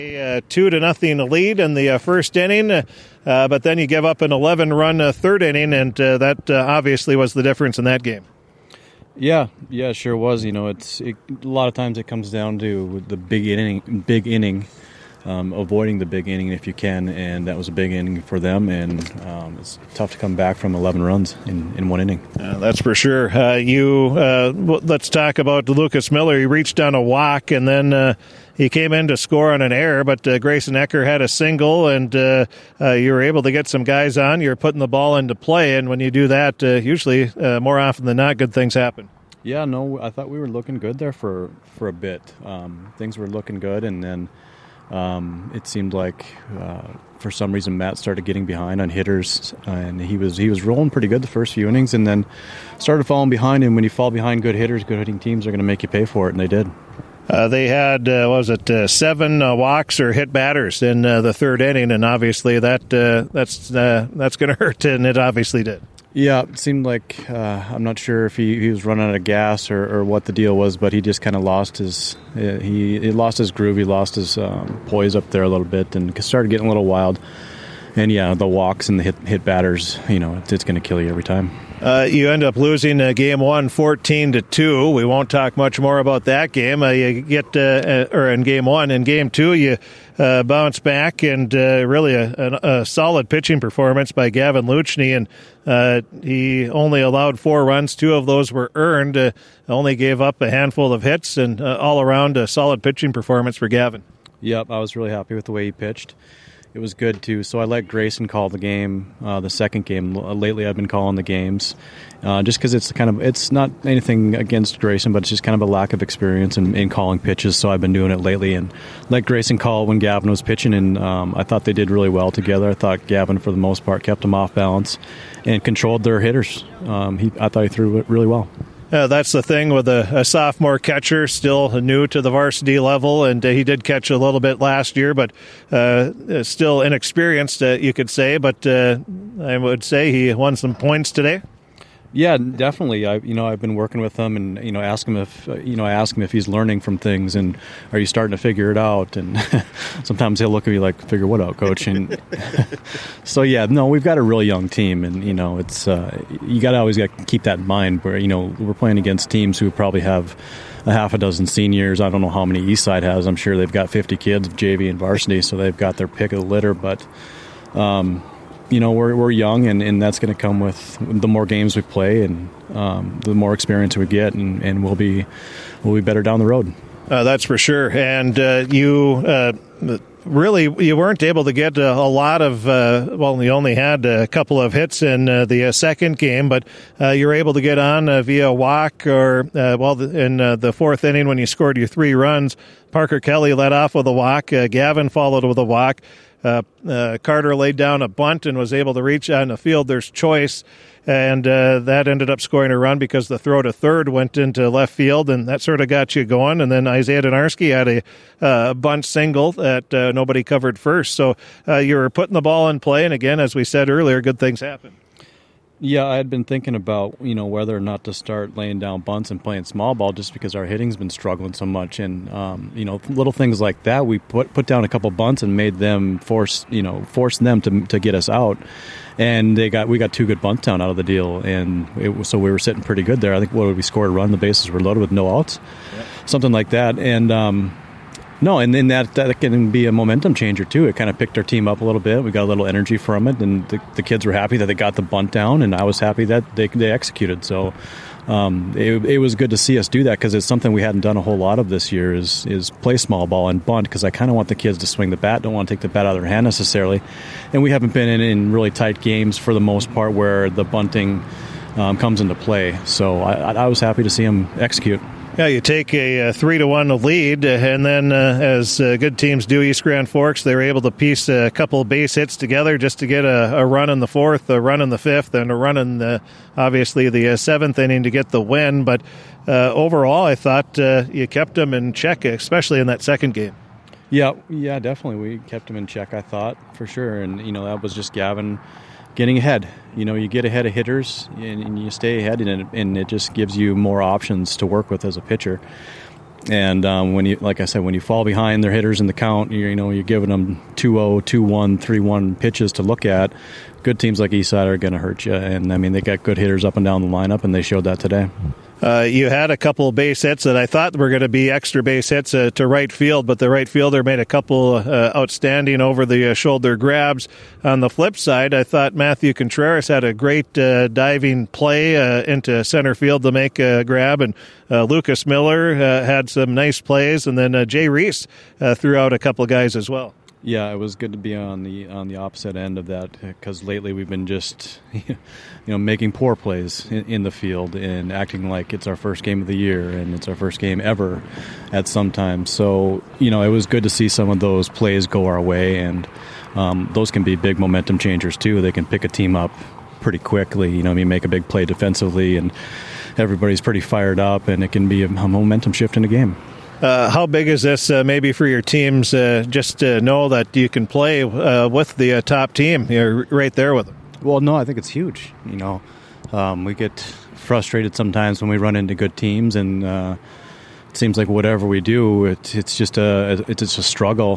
A 2-0 lead in the first inning, but then you give up an 11-run third inning, and that obviously was the difference in that game. Yeah, it sure was. A lot of times it comes down to the big inning, avoiding the big inning if you can, and that was a big inning for them, and it's tough to come back from 11 runs in one inning. That's for sure. Let's talk about Lucas Miller. He reached on a walk, and then he came in to score on an error, but Grayson Ecker had a single, and you were able to get some guys on. You're putting the ball into play, and when you do that, usually, more often than not, good things happen. Yeah, no, I thought we were looking good there for a bit. Things were looking good, and then it seemed like for some reason Matt started getting behind on hitters, and he was rolling pretty good the first few innings, and then started falling behind. And when you fall behind good hitters, good hitting teams are going to make you pay for it, and they did. They had 7 walks or hit batters in the third inning, and obviously that's going to hurt, and it obviously did. Yeah, it seemed like I'm not sure if he was running out of gas or what the deal was, but he just kind of lost his he lost his groove, he lost his poise up there a little bit, and started getting a little wild. And yeah, the walks and the hit batters, it's going to kill you every time. You end up losing game 1, 14-2. We won't talk much more about that game. You get in game 1. In game 2, you bounce back, and really a solid pitching performance by Gavin Luchny, and he only allowed 4 runs. 2 of those were earned. Only gave up a handful of hits, and all around a solid pitching performance for Gavin. Yep, I was really happy with the way he pitched. It was good, too. So I let Grayson call the game, the second game. Lately I've been calling the games just because it's not anything against Grayson, but it's just kind of a lack of experience in calling pitches. So I've been doing it lately and let Grayson call when Gavin was pitching, and I thought they did really well together. I thought Gavin, for the most part, kept them off balance and controlled their hitters. I thought he threw it really well. That's the thing with a sophomore catcher, still new to the varsity level, and he did catch a little bit last year, but still inexperienced, you could say. But I would say he won some points today. Yeah, definitely. I've been working with him, and I ask him if he's learning from things, and are you starting to figure it out? And sometimes he'll look at me like, "Figure what out, coach?" And so yeah, no, we've got a really young team, and it's you always got to keep that in mind. Where we're playing against teams who probably have a half a dozen seniors. I don't know how many Eastside has. I'm sure they've got 50 kids, JV and varsity, so they've got their pick of the litter, but. We're young, and that's going to come with the more games we play and the more experience we get, and we'll be better down the road. That's for sure. And you weren't able to get a lot of. You only had a couple of hits in the second game, but you were able to get on via walk or in the fourth inning when you scored your 3 runs. Parker Kelly led off with a walk. Gavin followed with a walk. Carter laid down a bunt and was able to reach on a fielder's choice, and that ended up scoring a run because the throw to third went into left field, and that sort of got you going. And then Isaiah Donarski had a bunt single that nobody covered first. So you were putting the ball in play, and again, as we said earlier, good things happen. Yeah, I had been thinking about, whether or not to start laying down bunts and playing small ball just because our hitting's been struggling so much. And, little things like that, we put down a couple bunts and made them force them to get us out. And we got 2 good bunts down out of the deal. And so we were sitting pretty good there. I think we scored a run, the bases were loaded with no outs, something like that. And, no, and then that can be a momentum changer, too. It kind of picked our team up a little bit. We got a little energy from it, and the kids were happy that they got the bunt down, and I was happy that they executed. So it was good to see us do that because it's something we hadn't done a whole lot of this year is play small ball and bunt, because I kind of want the kids to swing the bat, don't want to take the bat out of their hand necessarily. And we haven't been in really tight games for the most part where the bunting comes into play. So I was happy to see them execute. Yeah, you take a 3-1 lead, and then as good teams do, East Grand Forks, they were able to piece a couple of base hits together just to get a run in the fourth, a run in the fifth, and a run in obviously the seventh inning to get the win. But overall, I thought you kept them in check, especially in that second game. Yeah, definitely. We kept them in check, I thought, for sure. And, that was just Gavin getting ahead. You get ahead of hitters and you stay ahead, and it just gives you more options to work with as a pitcher. And when you fall behind their hitters in the count, you're giving them 2-0, 2-1, 3-1 pitches to look at. Good teams like Eastside are going to hurt you. And, I mean, they got good hitters up and down the lineup, and they showed that today. You had a couple of base hits that I thought were going to be extra base hits to right field, but the right fielder made a couple outstanding over-the-shoulder grabs. On the flip side, I thought Matthew Contreras had a great diving play into center field to make a grab, and Lucas Miller had some nice plays, and then Jay Reese threw out a couple of guys as well. Yeah, it was good to be on the opposite end of that, because lately we've been just making poor plays in the field and acting like it's our first game of the year and it's our first game ever at some time. So it was good to see some of those plays go our way, and those can be big momentum changers too. They can pick a team up pretty quickly. You make a big play defensively and everybody's pretty fired up, and it can be a momentum shift in a game. How big is this maybe for your teams just to know that you can play with the top team? You're right there with them. Well, no, I think it's huge. We get frustrated sometimes when we run into good teams, and it seems like whatever we do, it's just a struggle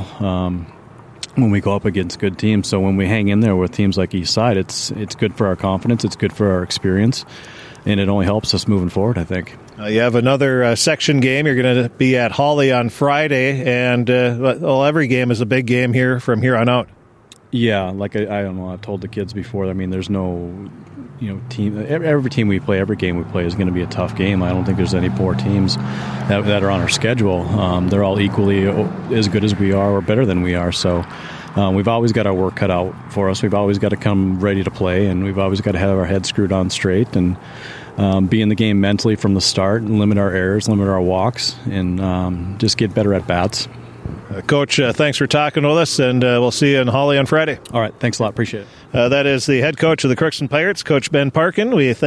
when we go up against good teams. So when we hang in there with teams like Eastside, it's good for our confidence, it's good for our experience, and it only helps us moving forward, I think. You have another section game. You're going to be at Holly on Friday, and every game is a big game here from here on out. Yeah, like I don't know, I've told the kids before, I mean, there's no team. Every team we play, every game we play is going to be a tough game. I don't think there's any poor teams that are on our schedule. They're all equally as good as we are or better than we are. So we've always got our work cut out for us. We've always got to come ready to play, and we've always got to have our heads screwed on straight and be in the game mentally from the start and limit our errors, limit our walks, and just get better at bats. Coach, thanks for talking with us, and we'll see you in Holly on Friday. All right, thanks a lot. Appreciate it. That is the head coach of the Crookston Pirates, Coach Ben Parkin. We thank